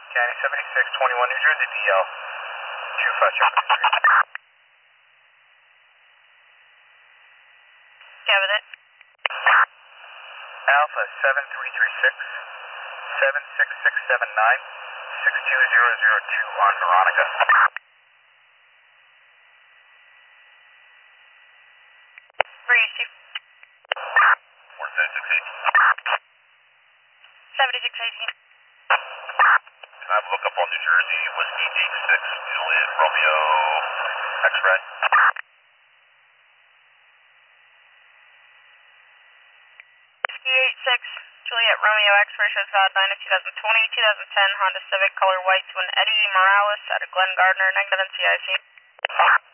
County 7621 New Jersey, DL 25723. Yeah, with it. Alpha 7336 76679 62002 on Veronica. Where is Chief? 17618. 7618. Can I have a look up on New Jersey, Whiskey 86, Juliet Romeo X-Ray? Whiskey 86, Juliet Romeo X-Ray shows valid 9 of 2020, 2010 Honda Civic color white to an Eddie Morales out of Glen Gardner, negative NCIC.